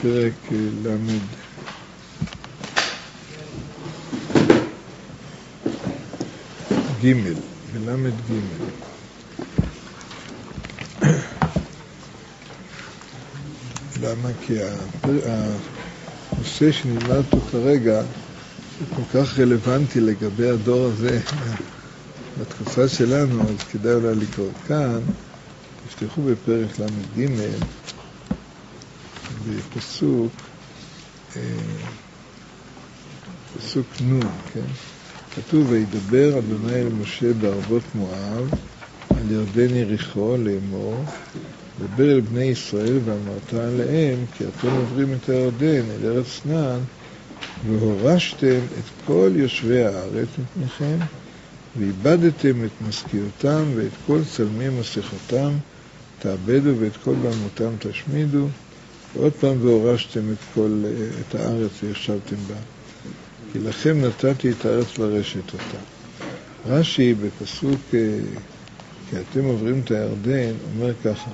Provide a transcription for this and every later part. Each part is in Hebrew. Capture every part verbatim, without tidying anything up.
בפרק למד. ג' בלמד ג'. למה? כי הנושא שנלמד אותו כרגע הוא כל כך רלוונטי לגבי הדור הזה בתקופה שלנו, אז כדאי אולי לקרוא כאן. תפתחו בפרק למד ג' בפסוק פסוק נ', כן? כתוב וידבר אדוני אל משה בערבות מואב על ירדן יריחו לאמור, דבר אל בני ישראל ואמרת עליהם כי אתם עוברים את הירדן אל ארץ כנען והורשתם את כל יושבי הארץ מפניכם ואיבדתם את משכיותם ואת כל צלמי מסכותם תאבדו ואת כל בהמותם תשמידו, ועוד פעם והורשתם את כל את הארץ וישבתם בה, כי לכם נתתי את הארץ לרשת אותה. רש"י בפסוק כי אתם עוברים את הירדן אומר ככה,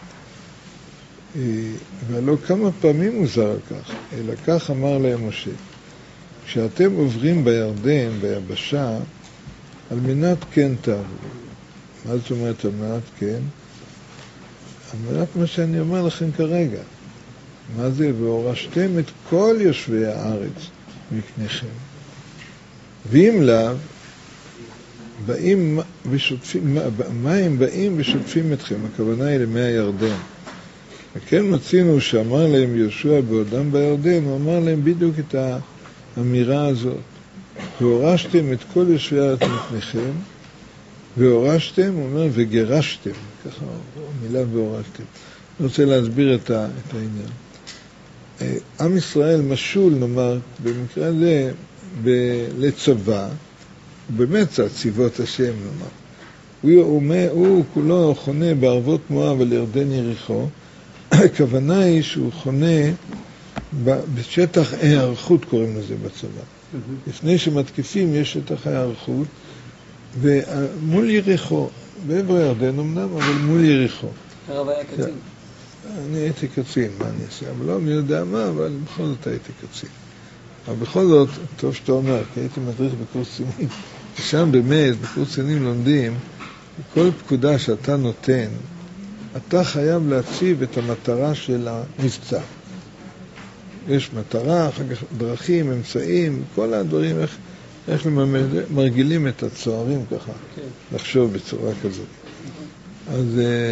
ולא כמה פעמים מוזר על כך, אלא כך אמר להם משה, כשאתם עוברים בירדן ביבשה על מנת כן תעברו. מה זאת אומרת על מנת כן? על מנת מה שאני אומר לכם כרגע. מה זה? והורשתם את כל יושבי הארץ מפניכם. ואם לאו, באים ושוטפים, מים באים ושוטפים אתכם, הכוונה היא למי הירדן. וכן מצינו שאמר להם יהושע בעודם בירדן, הוא אמר להם בדיוק את האמירה הזאת. והורשתם את כל יושבי הארץ מפניכם, והורשתם, הוא אומר, וגרשתם, ככה המילה והורשתם. אני רוצה להסביר את, ה, את העניין. עם ישראל משול, נאמר, במקרה הזה, ב- לצבא, באמת זה צבאות השם, נאמר. הוא, הוא, הוא כולו חונה בערבות מואב על ירדן יריחו, הכוונה היא שהוא חונה בשטח ההיערכות, קוראים לזה בצבא. לפני שמתקיפים יש שטח ההיערכות, ומול יריחו, בעבר ירדן אמנם, אבל מול יריחו. הרב היה קצין. אני הייתי קצין, מה אני אעשה? אבל לא, אני יודע מה, אבל בכל זאת הייתי קצין. אבל בכל זאת, טוב שאתה אומר, כי הייתי מדריך בקורס קצינים, ושם באמת, בקורס קצינים לומדים, כל פקודה שאתה נותן, אתה חייב להציב את המטרה של המבצע. יש מטרה, אחר כך דרכים, אמצעים, כל הדברים, איך, איך מרגילים את הצוערים ככה, okay. לחשוב בצורה כזאת. אז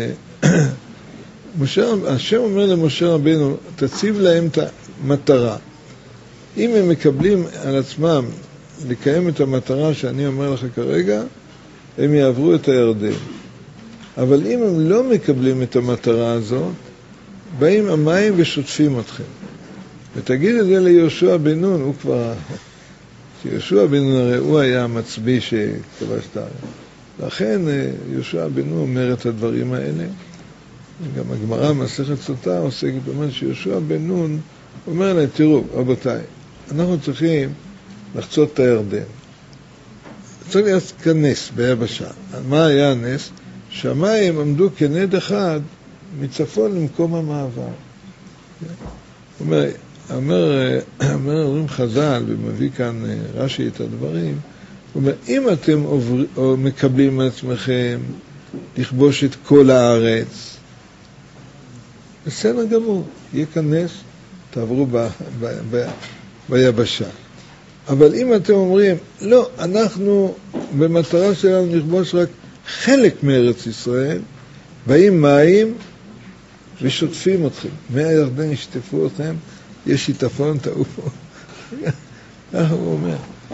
משה, השם אומר למשה רבינו, תציב להם את המטרה. אם הם מקבלים על עצמם לקיים את המטרה שאני אומר לך כרגע, הם יעברו את הירדן. אבל אם הם לא מקבלים את המטרה הזאת, באים המים ושוטפים אתכם. ותגיד את זה ליהושע בן נון, הוא כבר... שיהושע בן נון הרי הוא היה המצביא שכבש את הארץ. לכן יהושע בן נון אומר את הדברים האלה. גם הגמרא מסכת סוטה עוסקת במה שיהושע בן נון אומר להם, תראו, רבותיי, אנחנו צריכים לחצות את הירדן. צריך להיכנס ביבשה. מה היה הנס? שהמים עמדו כנד אחד מצפון למקום המעבר. אומר, אומר, אומר, אומרים חז"ל, ומביא כאן רש"י את הדברים, הוא אומר, אם אתם עובר, או מקבלים מעצמכם לכבוש את כל הארץ, בסדר גמור, יהיה כאן נס, תעברו ב, ב, ב, ביבשה. אבל אם אתם אומרים, לא, אנחנו במטרה שלנו נכבוש רק חלק מארץ ישראל, באים מים ושוטפים אתכם. מהירדן ישטפו אתכם, יש שיטפון, תעופו. ככה הוא אומר.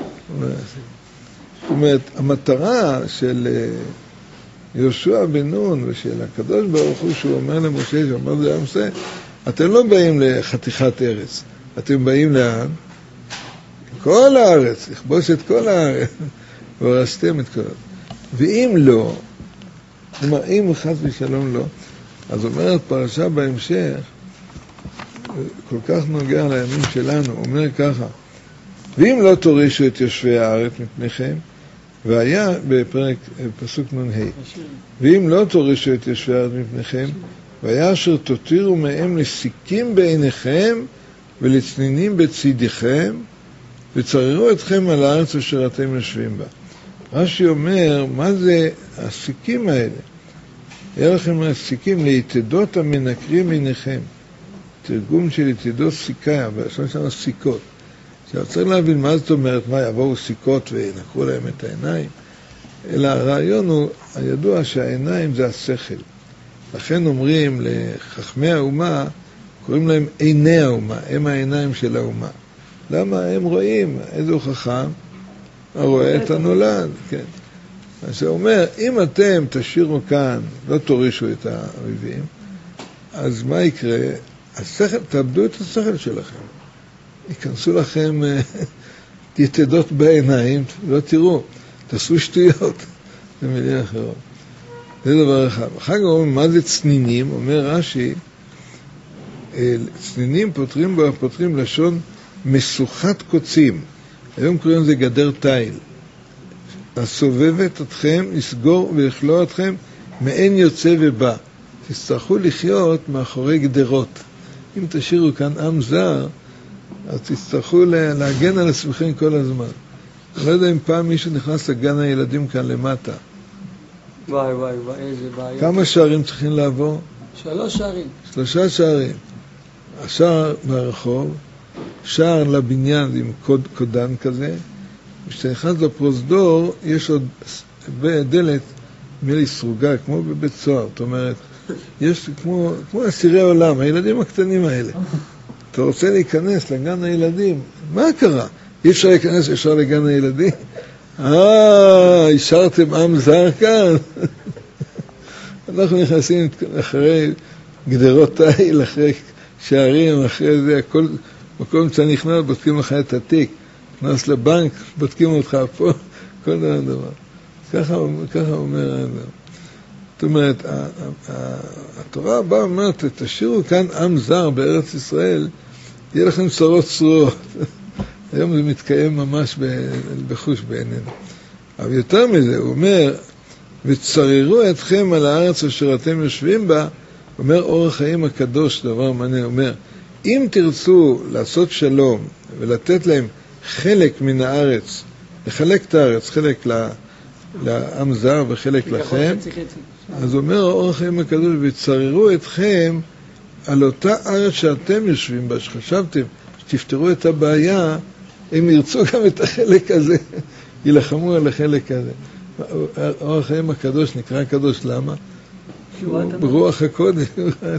זאת אומרת, המטרה של יהושע בן נון ושל הקדוש ברוך הוא, שהוא אומר למשה, שאומר זה עמסה, אתם לא באים לחתיכת ארץ, אתם באים לאן? כל הארץ, לכבוש את כל הארץ, והורשתם את כל הארץ. ואם לא, כלומר, אם חס ושלום לא, אז אומרת פרשה בהמשך, כל כך נוגע לימים שלנו, אומר ככה, ואם לא תורישו את יושבי הארץ מפניכם, והיה בפרק, פסוק נ"ה, ואם לא תורישו את יושבי הארץ מפניכם, והיה אשר תותירו מהם לסיכים בעיניכם ולצנינים בצדיכם, וצררו אתכם על הארץ אשר אתם יושבים בה. רש"י אומר, מה זה הסיכים האלה? היה לכם הסיכים, ליתדות המנקרים עיניכם. תרגום של יתדות סיקה, אבל שם סיקות. עכשיו צריך להבין מה זאת אומרת, מה יבואו סיקות וינקרו להם את העיניים. אלא הרעיון הוא, הידוע שהעיניים זה השכל. לכן אומרים לחכמי האומה, קוראים להם עיני האומה, הם העיניים של האומה. למה? הם רואים איזה חכם, הרואה את הנולד, כן. אז זה אומר, אם אתם תשאירו כאן, לא תורישו את האויבים, אז מה יקרה? השכל, תאבדו את השכל שלכם. ייכנסו לכם יתדות בעיניים, לא תראו, תעשו שטויות, במילים אחרות. זה דבר אחד. אחר כך אומרים, מה זה צנינים? אומר רש"י, צנינים פותרים בו, פותרים לשון משוחת קוצים. היום קוראים לזה גדר תיל. הסובבת אתכם, לסגור ולכלוא אתכם, מעין יוצא ובא. תצטרכו לחיות מאחורי גדרות. אם תשאירו כאן עם זר, אז תצטרכו להגן על עצמכם כל הזמן. אני לא יודע אם פעם מישהו נכנס לגן הילדים כאן למטה. וואי וואי וואי, איזה בעיה. כמה שערים צריכים לעבור? שלוש שערים. שלושה שערים. השער ברחוב, שער לבניין עם קוד, קודן כזה, כשאתה נכנס לפרוזדור, יש עוד דלת מילי סרוגה, כמו בבית סוהר. זאת אומרת, יש כמו, כמו אסירי העולם, הילדים הקטנים האלה. אתה רוצה להיכנס לגן הילדים, מה קרה? אי אפשר להיכנס ישר לגן הילדים? אה, השארתם עם זר כאן. אנחנו נכנסים אחרי גדרות תיל, אחרי שערים, אחרי זה, הכל, מקום שאתה נכנס, בודקים לך את התיק, נכנס לבנק, בודקים אותך פה, כל דבר דבר. ככה, ככה אומר האדם. זאת אומרת, התורה הבאה אומרת, תשאירו כאן עם זר בארץ ישראל, יהיה לכם צרות צרורות. היום זה מתקיים ממש בחוש בעינינו. אבל יותר מזה, הוא אומר, וצררו אתכם על הארץ אשר אתם יושבים בה, אומר אור החיים הקדוש, דבר מעניין, אומר, אם תרצו לעשות שלום ולתת להם חלק מן הארץ, לחלק את הארץ, חלק לעם זר וחלק לכם, אז אומר אור החיים הקדוש, וצררו אתכם על אותה ארץ שאתם יושבים בה, שחשבתם שתפתרו את הבעיה, הם ירצו גם את החלק הזה, ילחמו על החלק הזה. אור החיים הקדוש נקרא הקדוש, למה? ברוח הקודש,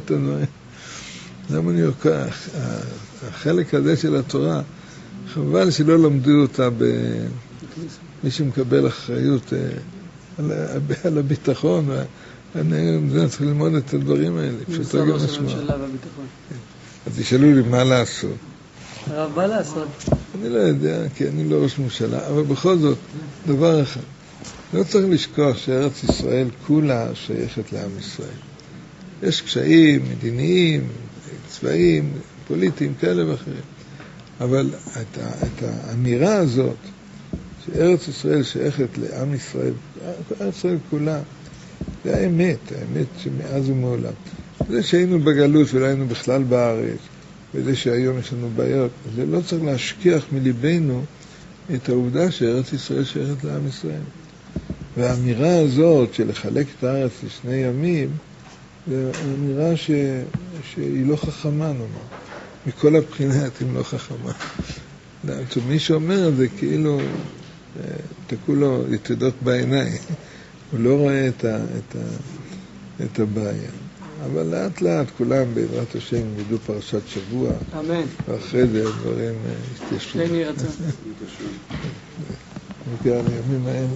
למה אני אומר, החלק הזה של התורה, חבל שלא למדו אותה במי שמקבל אחריות על הביטחון, ואני צריך ללמוד את הדברים האלה, פשוטו גם משמע. אז תשאלו לי מה לעשות. הרב, מה לעשות? אני לא יודע, כי אני לא ראש ממשלה, אבל בכל זאת, דבר אחד. לא צריך לשכוח שארץ ישראל כולה שייכת לעם ישראל. יש קשיים מדיניים, צבאיים, פוליטיים, כאלה ואחרים. אבל את, את האמירה הזאת, שארץ ישראל שייכת לעם ישראל, ארץ ישראל כולה, זה האמת, האמת שמאז ומעולם. זה שהיינו בגלות ולא היינו בכלל בארץ, וזה שהיום יש לנו בעיות, זה לא צריך להשכיח מליבנו את העובדה שארץ ישראל שייכת לעם ישראל. והאמירה הזאת של לחלק את הארץ לשני ימים, זו אמירה ש... שהיא לא חכמה, נאמר. מכל הבחינות היא לא חכמה. מי שאומר את זה כאילו, תקעו לו יתדות בעיניים. הוא לא רואה את, ה... את, ה... את הבעיה. אבל לאט לאט כולם בעזרת השם ידעו פרשת שבוע. אמן. ואחרי זה הדברים יתיישבו. כן, יהי רצון. וכאן הימים האלה.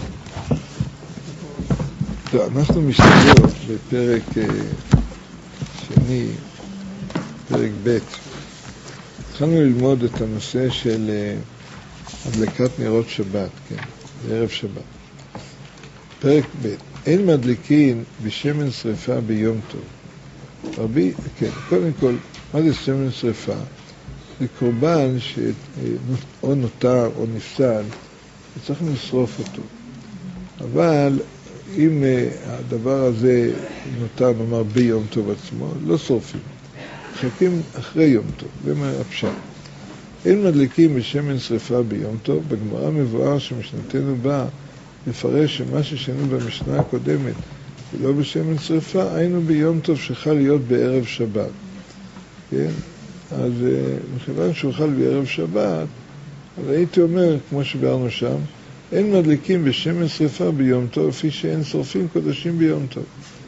טוב, אנחנו משתמשות בפרק שני, פרק ב'. התחלנו ללמוד את הנושא של הדלקת נרות שבת, כן, בערב שבת. פרק ב'. אין מדליקין בשמן שריפה ביום טוב. רבי, כן, קודם כל, מה זה שמן שריפה? זה קורבן שאו נותר או נפסל, וצריך לשרוף אותו. אבל אם הדבר הזה נותר, נאמר, ביום טוב עצמו, לא שורפים. מחכים אחרי יום טוב, זה מה הפשט. אין מדליקים בשמן שריפה ביום טוב. בגמרא מבואר שמשנתנו בא לפרש שמה ששנו במשנה הקודמת, ולא בשמן שריפה, היינו ביום טוב שחל להיות בערב שבת. כן? אז מכיוון שהוא חל בערב שבת, אז הייתי אומר, כמו שביארנו שם, אין מדליקים בשמן שריפה ביום טוב, לפי שאין שורפים קודשים ביום טוב.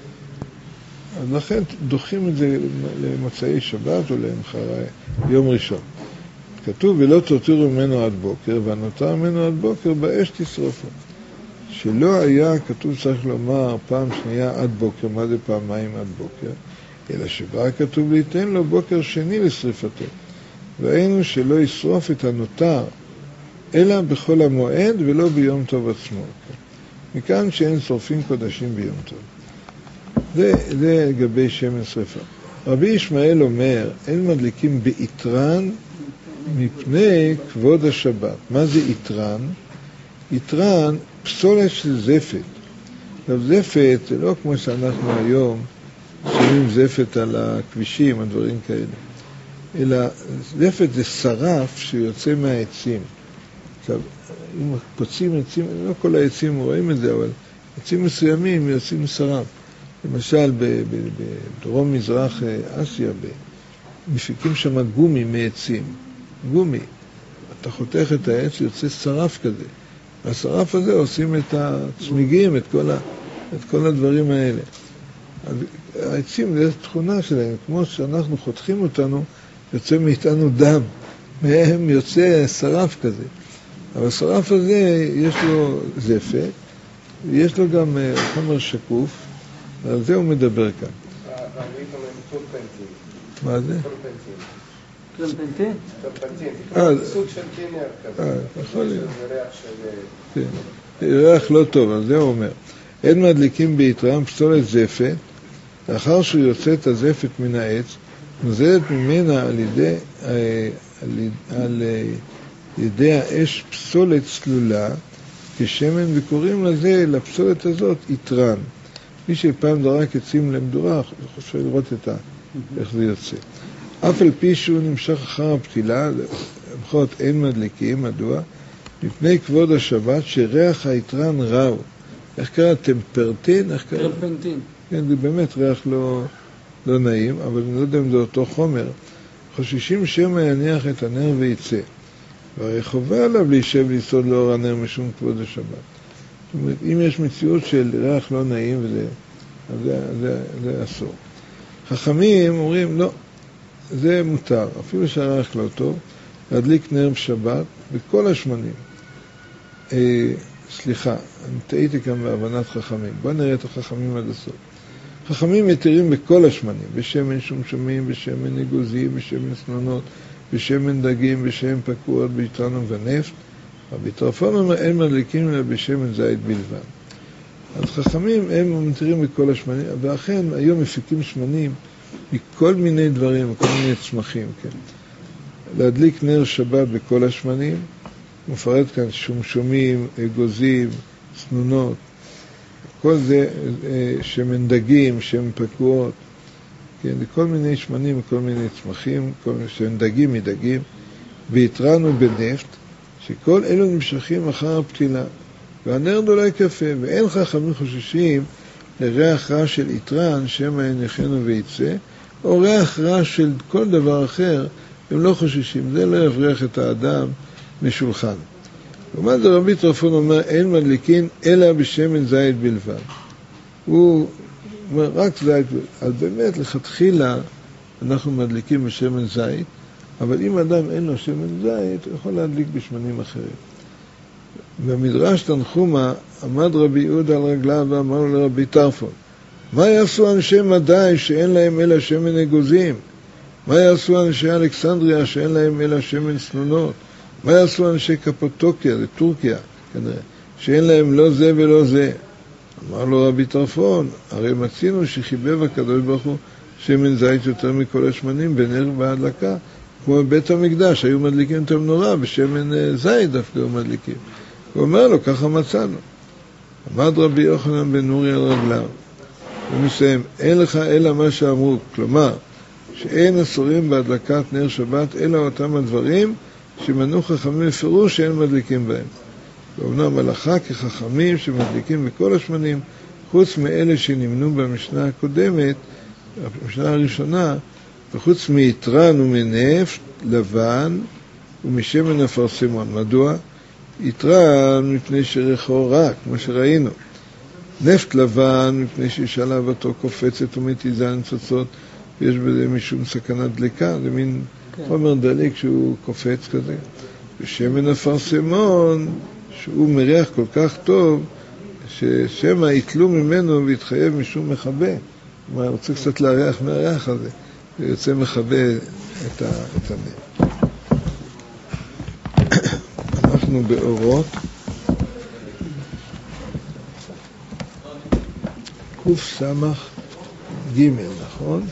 אז לכן דוחים את זה למוצאי שבת או למחרת יום ראשון. כתוב, ולא תותירו ממנו עד בוקר, והנותר ממנו עד בוקר באש תשרפו. שלא היה, כתוב צריך לומר פעם שנייה עד בוקר, מה זה פעמיים עד בוקר? אלא שבא כתוב ליתן לו בוקר שני לשריפתו. והיינו שלא ישרוף את הנותר, אלא בכל המועד ולא ביום טוב עצמו. מכאן שאין שורפים קודשים ביום טוב. זה, זה לגבי שמן שריפה. רבי ישמעאל אומר, אין מדליקים ביתרן מפני כבוד השבת. מה זה יתרן? יתרן, פסולת של זפת. עכשיו, זפת זה לא כמו שאנחנו היום שמים זפת על הכבישים, הדברים כאלה. אלא זפת זה שרף שיוצא מהעצים. עכשיו, אם פוצעים עצים, לא כל העצים רואים את זה, אבל עצים מסוימים יוצאים שרף. למשל, בדרום מזרח אסיה, מפיקים שם גומי מעצים. גומי. אתה חותך את העץ, יוצא שרף כזה. והשרף הזה עושים את הצמיגים, את כל, ה, את כל הדברים האלה. אז העצים, זו תכונה שלהם. כמו שאנחנו חותכים אותנו, יוצא מאיתנו דם. מהם יוצא שרף כזה. אבל השרף הזה, יש לו זפת, ויש לו גם חומר שקוף, ועל זה הוא מדבר כאן. מה זה? טרפנטין? טרפנטין, סוג של טינר כזה. יכול להיות. זה ריח של... ריח לא טוב, על זה הוא אומר. אין מדליקים ביתרם פסולת זפת, לאחר שהוא יוצא את הזפת מן העץ, נוזלת ממנה על ידי, על ידי האש פסולת צלולה כשמן, וקוראים לזה, לפסולת הזאת, יתרן. מי שפעם דרק עצים למדורה, חושב לראות את ה... איך זה יוצא. אף על פי שהוא נמשך אחר הפתילה, לפחות אין מדליקים, מדוע? מפני כבוד השבת שריח היתרן רעו. איך קרא? טמפרטין? איך קרא? טרפנטין. כן, זה באמת ריח לא, לא נעים, אבל אני לא יודע אם זה אותו חומר. חוששים שמא יניח את הנר ויצא. והרי חובה עליו להישב ליסוד לאור הנר משום כבוד השבת. זאת אומרת, אם יש מציאות של ריח לא נעים, וזה, אז זה, זה, זה אסור. חכמים אומרים, לא, זה מותר, אפילו שהריח לא טוב, להדליק נר בשבת בכל השמנים. אה, סליחה, אני טעיתי כאן בהבנת חכמים. בואו נראה את החכמים עד הסוף. חכמים מתירים בכל השמנים, בשמן שומשומים, בשמן נגוזים, בשמן סנונות, בשמן דגים, בשמן פקועות, ביתרן ונפט. רבי טרפון אומר, אין מדליקים אלא בשמן זית בלבד. אז חכמים הם מתירים בכל השמנים, ואכן היום מפיקים שמנים מכל מיני דברים, מכל מיני צמחים, כן. להדליק נר שבת בכל השמנים, מפרט כאן שומשומים, אגוזים, סנונות, כל זה שמן דגים, שמן פקועות, כן, כל מיני שמנים, כל מיני צמחים, כל מיני שמן דגים מדגים, והתרענו בנפט, שכל אלו נמשכים אחר הפתילה, והנר דולק יפה, ואין חכמים חוששים לריח רע של יתרן, שמא יניחנו ויצא, או ריח רע של כל דבר אחר, הם לא חוששים, זה לא יבריח את האדם משולחן. לעומת זה רבי טרפון אומר, אין מדליקין אלא בשמן זית בלבד. הוא אומר, רק זית בלבד. אז באמת, לכתחילה, אנחנו מדליקים בשמן זית, אבל אם אדם אין לו שמן זית, הוא יכול להדליק בשמנים אחרים. במדרש תנחומה, עמד רבי יהודה על רגליו ואמר לו לרבי טרפון, מה יעשו אנשי מדעי שאין להם אלא שמן אגוזים? מה יעשו אנשי אלכסנדריה שאין להם אלא שמן סנונות? מה יעשו אנשי קפוטוקיה, זה טורקיה, כנראה, שאין להם לא זה ולא זה? אמר לו רבי טרפון, הרי מצינו שחיבב הקדוש ברוך הוא שמן זית יותר מכל השמנים בנר ובהדלקה, כמו בבית המקדש, היו מדליקים את המנורה בשמן זית דווקא היו מדליקים. הוא אומר לו, ככה מצאנו. עמד רבי יוחנן בן נורי על רגליו, ומסיים, אין לך אלא מה שאמרו, כלומר, שאין אסורים בהדלקת נר שבת, אלא אותם הדברים שמנו חכמים בפירוש שאין מדליקים בהם. ואומנם הלכה כחכמים שמדליקים בכל השמנים, חוץ מאלה שנמנו במשנה הקודמת, במשנה הראשונה, וחוץ מיתרן ומנפט לבן ומשמן אפרסמון. מדוע? יתרן מפני שריחו רע, כמו שראינו. נפט לבן מפני ששלוותו קופצת ומתיזה ניצוצות, ויש בזה משום סכנת דליקה, זה מין כן. חומר דליק שהוא קופץ כזה. ושמן אפרסמון, שהוא מריח כל כך טוב, ששמא יתלו ממנו ויתחייב משום מכבה. כלומר, רוצה קצת להריח מהריח הזה, ויוצא מכבה את, ה, את הנר. אנחנו באורות. קוף סמך ג', נכון?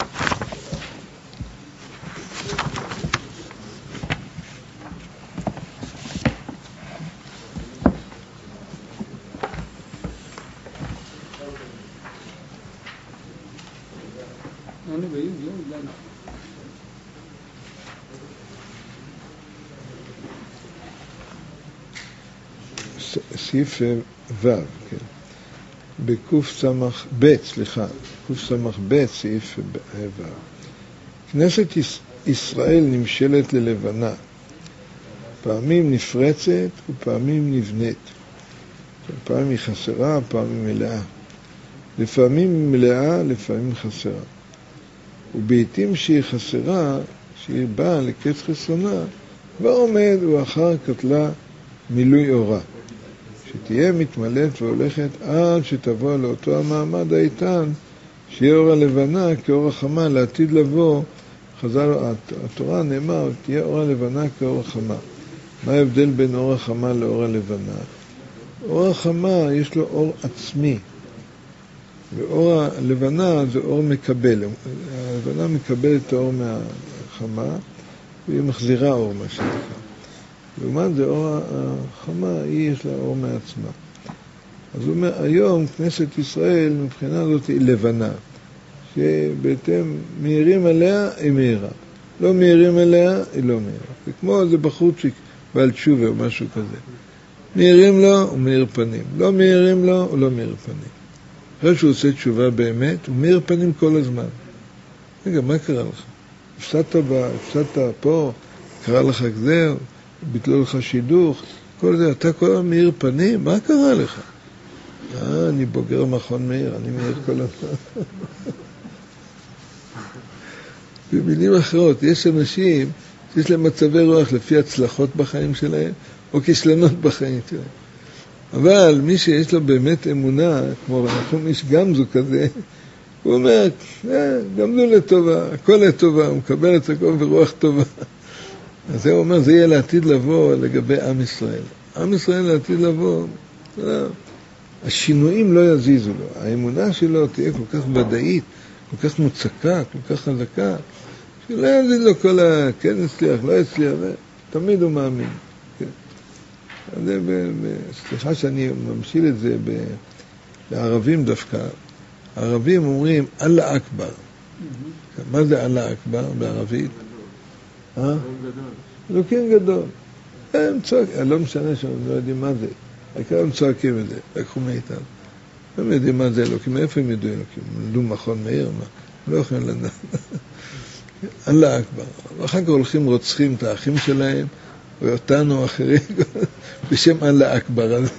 סעיף ו', כן. בקוף סמך ב', סליחה, קוף סמך ב', סעיף ו'. כנסת ישראל נמשלת ללבנה, פעמים נפרצת ופעמים נבנית. פעמים היא חסרה, פעמים מלאה. לפעמים היא מלאה, לפעמים חסרה. ובעתים שהיא חסרה, שהיא באה לקץ חסרונה, ועומד ואחר קטלה מילוי אורה. שתהיה מתמלאת והולכת עד שתבוא לאותו המעמד האיתן, שיהיה אור הלבנה כאור החמה לעתיד לבוא. חז"ל, התורה נאמר, תהיה אור הלבנה כאור החמה. מה ההבדל בין אור החמה לאור הלבנה? אור החמה יש לו אור עצמי, ואור הלבנה זה אור מקבל. הלבנה מקבלת את האור מהחמה, והיא מחזירה אור, מה שנקרא. לעומת זה, אור החמה, היא יש לה אור מעצמה. אז הוא אומר, היום כנסת ישראל מבחינה הזאת היא לבנה, שבהתאם מהירים עליה היא מהירה. לא מהירים עליה היא לא מהירה. זה כמו איזה בחורצ'יק בעל תשובה או משהו כזה. מהירים לו הוא מאיר פנים. לא מהירים לו הוא לא מאיר פנים. אחרי שהוא עושה תשובה באמת, הוא מאיר פנים כל הזמן. רגע, מה קרה לך? הפסדת בה, הפסדת פה, קרה לך כזה, ביטלו לך שידוך, כל זה, אתה כל הזמן מאיר פנים, מה קרה לך? אה, אני בוגר מכון מאיר, אני מאיר כל הזמן. במילים אחרות, יש אנשים שיש להם מצבי רוח לפי הצלחות בחיים שלהם, או כישלונות בחיים שלהם. אבל מי שיש לו באמת אמונה, כמו אנחנו איש גמזו כזה, הוא אומר, אה, גמזו לטובה, הכל לטובה, הוא מקבל את הכל ברוח טובה. אז זה אומר, זה יהיה לעתיד לבוא לגבי עם ישראל. עם ישראל לעתיד לבוא, השינויים לא יזיזו לו. האמונה שלו תהיה כל כך ודאית, כל כך מוצקה, כל כך חזקה, שלא יזיז לו כל ה... כן הצליח, לא הצליח, תמיד הוא מאמין. זה ב... סליחה שאני ממשיל את זה ב... לערבים דווקא. הערבים אומרים, אללה אכבר. מה זה אללה אכבר בערבית? אה? אלוקים גדול. הם צועקים, לא משנה שהם לא יודעים מה זה. העיקר הם צועקים את זה, לקחו מאיתנו. הם יודעים מה זה אלוקים, איפה הם ידעו אלוקים? הם ידעו מכון מאיר, מה? הם לא יכולים לדעת. אללה אכבר. ואחר כך הולכים רוצחים את האחים שלהם, ואותנו אחרים, בשם אללה אכבר הזה.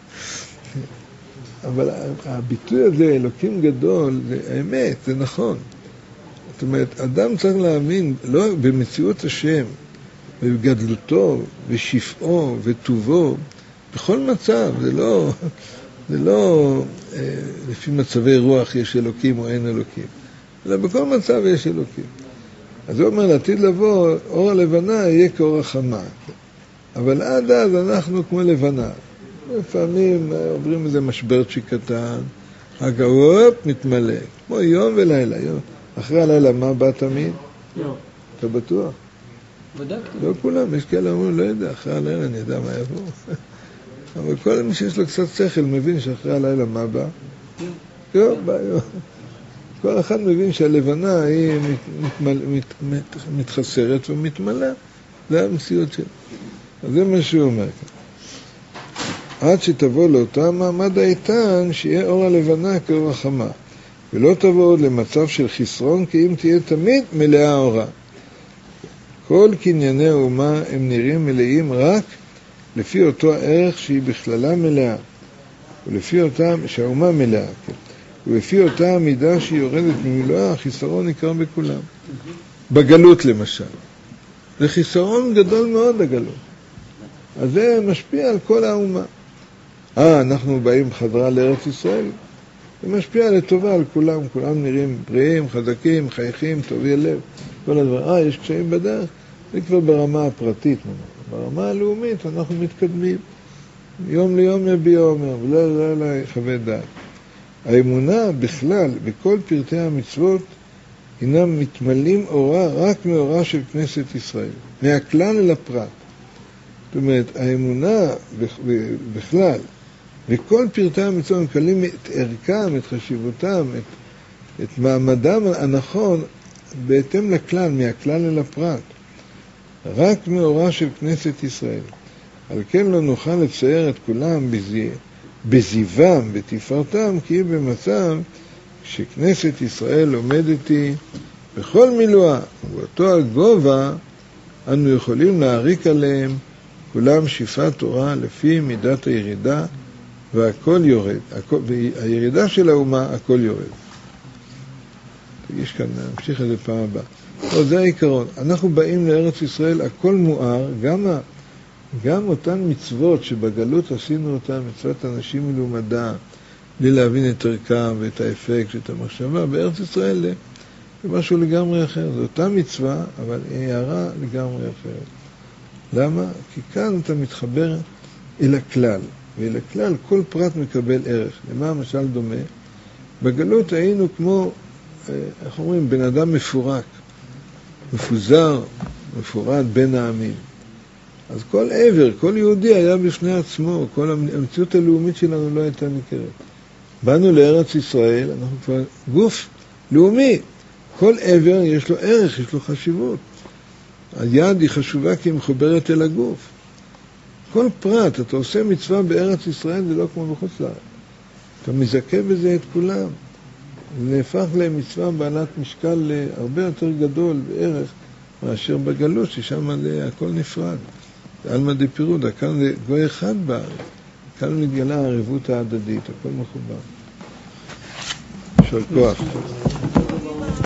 אבל הביטוי הזה, אלוקים גדול, זה האמת, זה נכון. זאת אומרת, אדם צריך להאמין, לא במציאות השם, בגדלותו, ושפעו, וטובו, בכל מצב, זה לא, זה לא אה, לפי מצבי רוח יש אלוקים או אין אלוקים, אלא בכל מצב יש אלוקים. אז הוא אומר, לעתיד לבוא, אור הלבנה יהיה כאור החמה. אבל עד אז אנחנו כמו לבנה. לפעמים עוברים איזה משברצ'י קטן, הגאופ מתמלא, כמו יום ולילה. יום. אחרי הלילה מה בא תמיד? לא. אתה בטוח? בדקתי. לא כולם, יש כאלה אומרים, לא יודע, אחרי הלילה אני יודע מה יבוא. אבל כל מי שיש לו קצת שכל מבין שאחרי הלילה מה בא? יום, בא יום. כל אחד מבין שהלבנה היא מתמל, מת, מת, מתחסרת ומתמלאה. זה המציאות שלה. אז זה מה שהוא אומר כאן. עד שתבוא לאותה מעמד האיתן, שיהיה אור הלבנה כאור החמה. ולא תבוא עוד למצב של חסרון, כי אם תהיה תמיד מלאה אורה. כל קנייני האומה הם נראים מלאים רק לפי אותו הערך שהיא בכללה מלאה. ולפי אותה, שהאומה מלאה, כן. ולפי אותה המידה שהיא יורדת ממילואה, החיסרון ניכר בכולם. בגלות למשל. זה חיסרון גדול מאוד הגלות. אז זה משפיע על כל האומה. אה, אנחנו באים חזרה לארץ ישראל. זה משפיע לטובה על כולם. כולם נראים בריאים, חזקים, חייכים, טובי לב. כל הדבר. אה, יש קשיים בדרך. זה כבר ברמה הפרטית. ברמה הלאומית אנחנו מתקדמים. יום ליום יביע אומר, ולא לא לא יחווה דעת. האמונה בכלל, בכל פרטי המצוות, הינם מתמלאים אורה רק מאורה של כנסת ישראל. מהכלל אל הפרט. זאת אומרת, האמונה בכלל, בכל פרטי המצוות, מקבלים את ערכם, את חשיבותם, את, את מעמדם הנכון, בהתאם לכלל, מהכלל אל הפרט. רק מאורה של כנסת ישראל. על כן לא נוכל לצייר את כולם בזי, בזיוום, בתפארתם, כי היא במצב שכנסת ישראל עומדת היא בכל מילואה, ובאותו הגובה אנו יכולים להעריק עליהם כולם שפעת תורה לפי מידת הירידה, והכל יורד. הכל, והירידה של האומה, הכל יורד. יש כאן, נמשיך את זה פעם הבאה. לא, זה העיקרון. אנחנו באים לארץ ישראל, הכל מואר, גם, גם אותן מצוות שבגלות עשינו אותן, מצוות אנשים מלומדה, בלי להבין את ערכם ואת האפקט, את המחשבה, בארץ ישראל זה משהו לגמרי אחר. זו אותה מצווה, אבל היא הערה לגמרי אחרת. למה? כי כאן אתה מתחבר אל הכלל, ואל הכלל כל פרט מקבל ערך. למה המשל דומה? בגלות היינו כמו, איך אומרים, בן אדם מפורק, מפוזר, מפורד בין העמים. אז כל עבר, כל יהודי היה בפני עצמו, כל המציאות הלאומית שלנו לא הייתה ניכרת. באנו לארץ ישראל, אנחנו כבר גוף לאומי. כל עבר יש לו ערך, יש לו חשיבות. היד היא חשובה כי היא מחוברת אל הגוף. כל פרט, אתה עושה מצווה בארץ ישראל, זה לא כמו בחוץ לארץ. אתה מזכה בזה את כולם. זה נהפך למצווה בעלת משקל הרבה יותר גדול בערך מאשר בגלות, ששם הכל נפרד. זה אלמא דפירודה, כאן זה גוי אחד בארץ. כאן מתגלה הערבות ההדדית, הכל מחובר. יישר כוח.